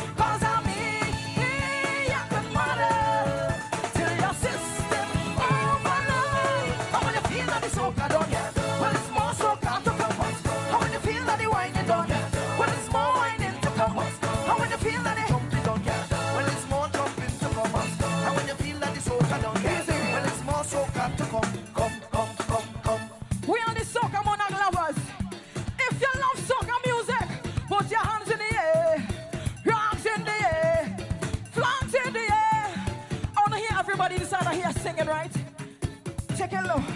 Speaker 6: your good mother, till your system overload. And when you feel that the soca done, well it's more soca to come. And when you feel that the whining done, well it's more whining to come. And when you feel that the jumping done, well it's more jumping to come. And when you feel that the soca done, well it's more soca to come. Come. We are the soca monarch lovers. If you love soca music, put your hands in the air, rocks in the air, flags in the air. I want to hear everybody inside of here singing, right? Take it low.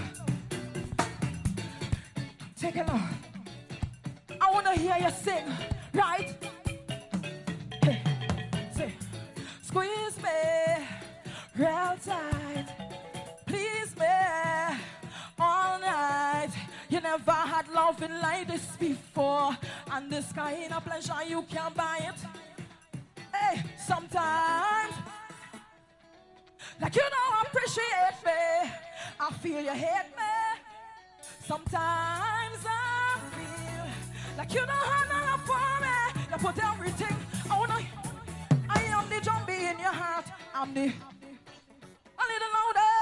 Speaker 6: Take it low. I want to hear you sing, right? Hey, say, squeeze me real tight, please me all night. You never had loving like this before, and this kind of pleasure you can't buy it. Hey, sometimes like you don't appreciate me. I feel you hate me. Sometimes I feel like you don't have no love for me. You put everything. I am the zombie in your heart. I'm the a little louder.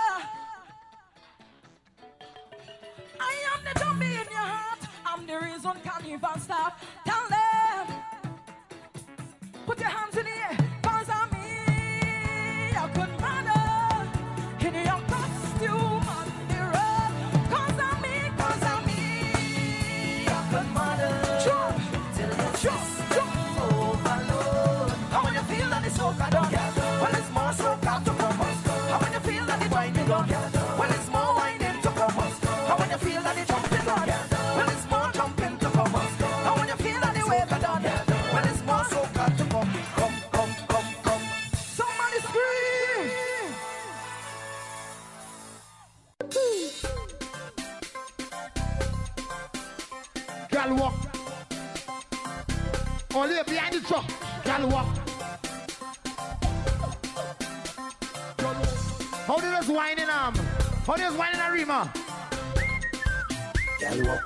Speaker 6: I am the zombie in your heart. I'm the reason carnival start. Tell them. Put your hands in the air. 'Cause I'm me, your good mother, in your costume on the road. 'Cause I'm me, your good mother. Jump, till you jump overload. And when you feel that it's soca done, well it's more soca to come. And when you feel that the whining done, well it's more whining to come. And when you feel that the jumping done, well it's more jumping to come. And when you feel that the wave done, well it's more soca to come. Come. Somebody scream.
Speaker 1: Girl walk. Only behind the truck. Girl walk. How do this whining How do this whining Arima?
Speaker 6: Girl walk.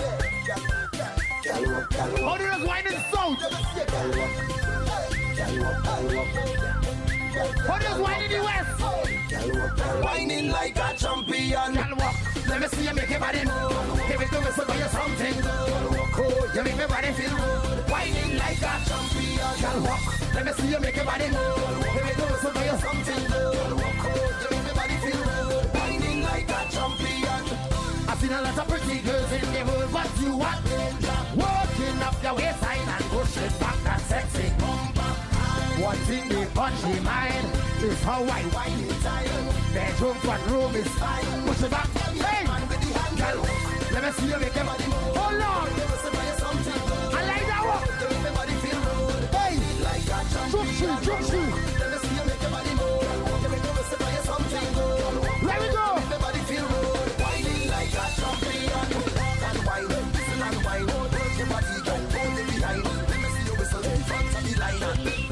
Speaker 1: How do this whining South?
Speaker 6: Girl walk.
Speaker 1: What is whining in the West?
Speaker 6: Whining like a champion.
Speaker 1: Girl, walk. Let me see you make your body move. Give it to me so do you something. Cool, you make my body feel good.
Speaker 6: Whining like a champion.
Speaker 1: Girl, walk. Let me see you make your body move. Give it to me so do you something.
Speaker 6: Cool, you make my body feel good. Whining like a champion.
Speaker 1: I've seen a lot of pretty girls in the world, but you want working up your waistline and pushing back that sexy bumper. What's in the country mind is how I whine it time. Bedroom, front room is fine. Push it back, hey, girl, let me see you make your body move. Hold on, I like that one.
Speaker 6: Make my body feel good.
Speaker 1: Hey,
Speaker 6: Like a champion.
Speaker 1: jump shoe.
Speaker 6: Let me see you make your body move. Give it to me so do you something good.
Speaker 1: Let me go.
Speaker 6: Make my body feel good. Whining like a champion. And whine, listen and whine. Work your body, girl, hold it behind. Let me see you whistle in front of the line.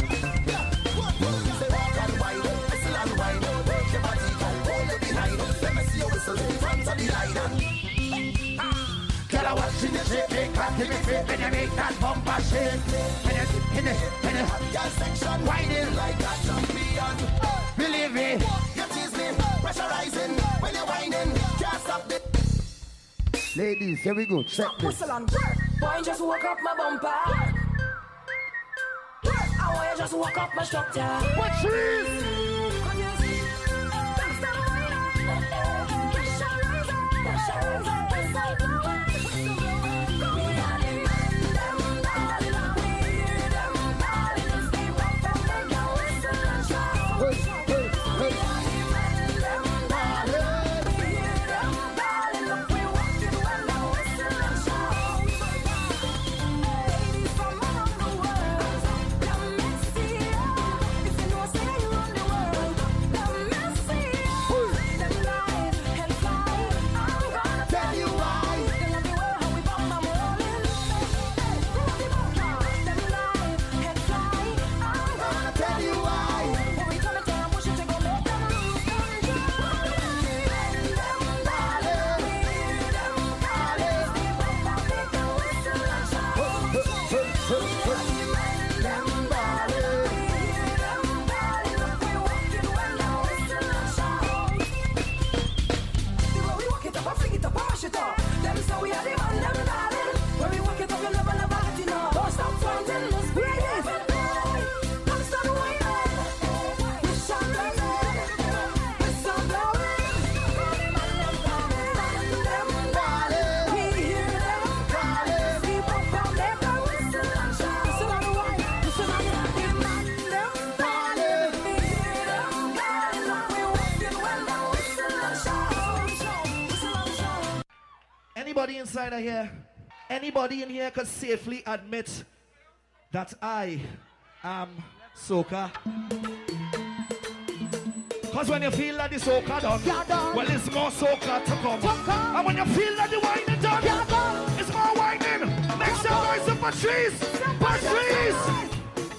Speaker 6: Say walk and whine, whistle and whine. Work your body, girl, hold it behind. Let me see you whistle in front of the line.
Speaker 1: Girl, I watch in the shape, they can't give me fit when you make that bumper shake. In the
Speaker 6: Girl section,
Speaker 1: whining
Speaker 6: like a champion.
Speaker 1: believe me.
Speaker 6: You tease me, pressurizing. When you're whining, can't stop the
Speaker 1: Ladies, here we go, check this.
Speaker 5: Whistle and work. Boy, just walk up my bumper. I want you just walk up my structure.
Speaker 1: What trees? Anybody inside of here? Anybody in here could safely admit that I am soca? Because when you feel that the soca done, well, it's more soca to come. And when you feel that the wine is done, it's more whining. Make some noise of Patrice! Patrice!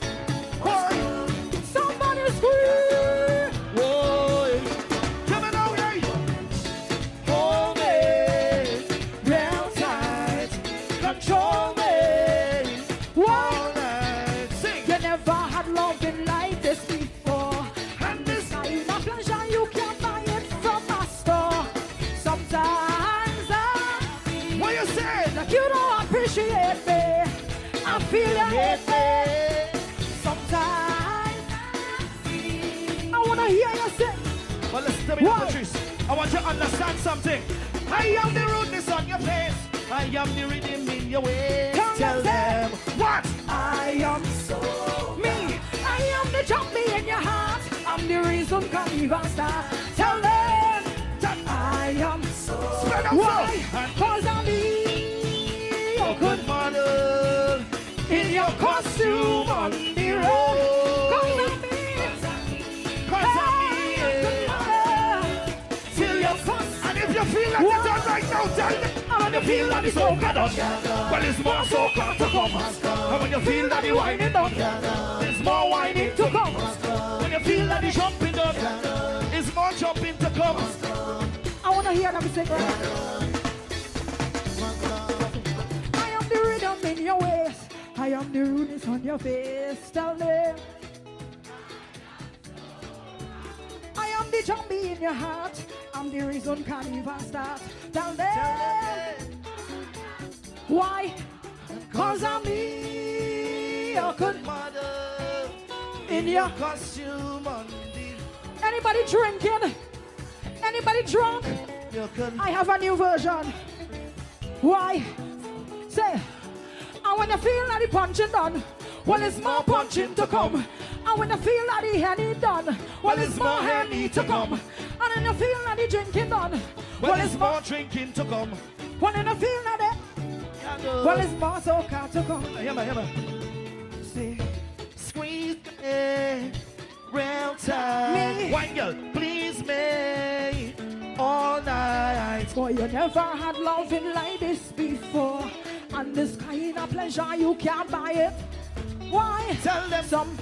Speaker 1: Boy, somebody scream! Boy, come on now, hey! Hold me, real tight, control me, all night. Sing! You never had loving like this before. And this kind of pleasure you can't buy it from a store. Sometimes what you say? Like you don't appreciate me. I feel you hate me. Sometimes I wanna hear you say. Well, listen to me, Patrice. I want you to understand something. I am the rudeness on your face. I am the rhythm in your ways. Tell them what I am. So me. I am the jumpy in your heart. I'm the reason can't even start. Tell them that I am so. Why? Cause I'm the good model in your costume on the road. Cause I'm till you're cause. And if you feel like it's done right now, tell them. And when you feel that it's soca done, well, it's more soca to come. And when you feel that the whining done, there's more whining to come. When you feel that the jumping done, it's more jumping to come. I want to hear them sing. I am the rhythm in your waist. I am the rudeness on your face. Tell them
Speaker 3: the zombie in your heart. I'm the reason can't even start. Tell them. Why? Cause I'm me, your good mother, in your costume on the... Anybody drinking? Anybody drunk? I have a new version. Why? Say, I wanna feel like the punching done. Well, it's more punching to come. I wanna feel like the henny done. Well, it's more henny to come. And then I feel like the drinking done. Well, it's more drinking to come. Well, then I feel like that. Well, it's more soca to come. See, squeeze me, real time. Me. Wine girl, please me all night. Boy, you never had loving like this before. And this kind of pleasure, you can't buy it. Why? Tell them some.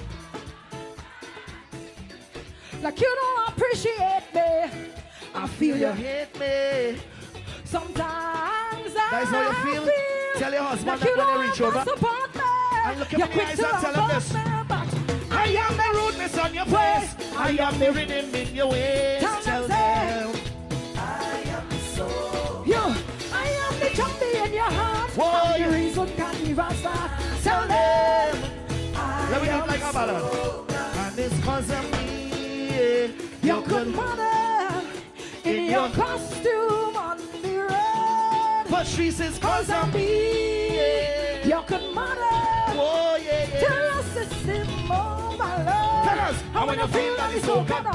Speaker 3: Like you don't appreciate me. I feel you hate me. Sometimes that's how you feel. Tell your husband that when they reach over. And look at me eyes and tell him this. I am the rudeness on your face. I am the rhythm in your waist. Tell them. I am the soul. Yo, I am the zombie in your heart. Whoa, the reason can't even start. Tell them. Let me do it like a ballad. And it's cause of me, your good mother, in your costume on the road. Patrice is cause of me, your good mother. Oh, yeah, yeah. Tell us the system of my love. Tell us how when you feel that it's so good.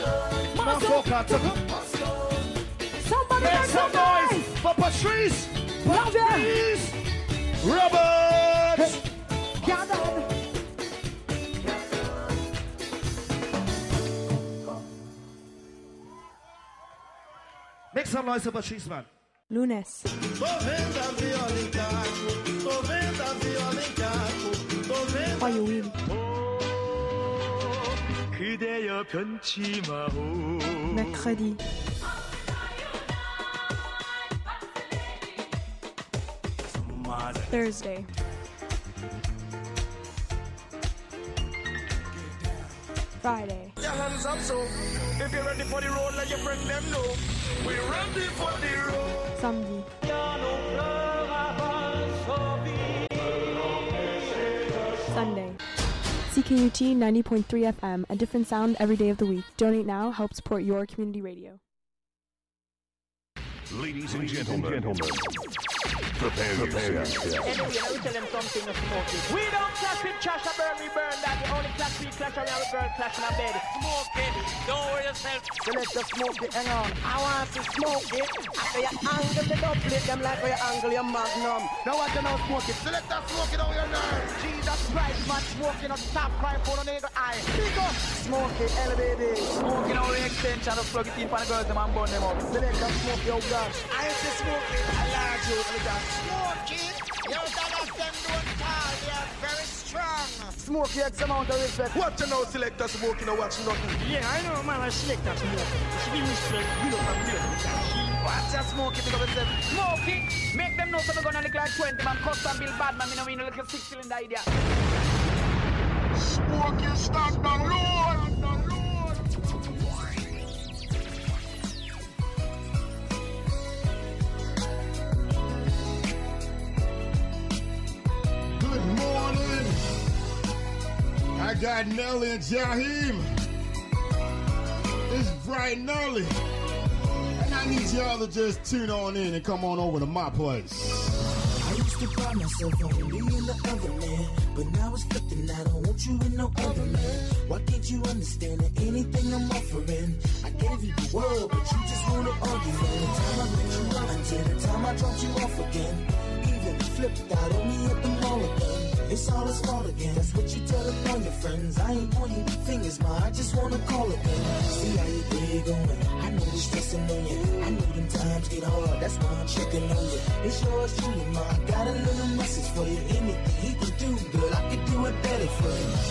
Speaker 3: Somebody make some noise for Patrice. Patrice Roberts. Gather. Make some noise for Patrice, man.
Speaker 11: Lunes. 화요일. Mercredi. Thursday. Friday.
Speaker 10: Your hands up, so if you're ready for the road, let your friend them know. We're ready for the road.
Speaker 11: Samedi. Sunday. CKUT 90.3 FM, a different sound every day of the week. Donate now, help support your community radio.
Speaker 12: Ladies and gentlemen, prepare yourself.
Speaker 13: Anyway, I will tell them something to smoke it. We don't clash with trash, I burn, we burn that. The only clash we clash, and we burn clash in a bed. Smoke it, don't worry yourself. So let's just smoke it, hang on. I want to smoke it. After you angle the doublet, them like where you angle your magnum. Now what you know smoke it, so let's just smoke it on your nerve. Jesus Christ, man, smoking on stop crying for the nigga eye. Pick up, smoke it, hell baby. Smoking on the extension, just plug it in for the girls, them and burn them up. So let's just smoke your gun. I used to smoke it, I large you, I just smoke it. You don't them don't call, they are very strong. Smoke the X amount of respect.
Speaker 10: What you know, selector smoking or watching nothing?
Speaker 13: Yeah, I know, man, I select that smoke. She be mistress, you don't have to watch that smoke it, because it's smoke it. Make them know so they're gonna look like 20, man. Custom build bad, man. Me know we know like a 6-cylinder idea.
Speaker 10: Smoke you, stop the Lord.
Speaker 14: Good morning. I got Nelly and Jaheim. It's bright and early. And I need y'all to just tune on in and come on over to my place.
Speaker 15: I used to find myself only in the other man, but now it's flipping. I don't want you in no other man. Why can't you understand that anything I'm offering? I gave you the world, but you just wanna argue. From the time I picked you up until the time I dropped you off again. Even flipped out on me at the mall again. It's all his fault again. That's what you tell them on your friends. I ain't pointing fingers, ma. I just wanna call again. See how you day going. I know you're stressing on you. I know them times get hard. That's why I'm checking on you. It's yours truly, ma. I got a little message for you. Anything he can do, girl, I can do it better for you.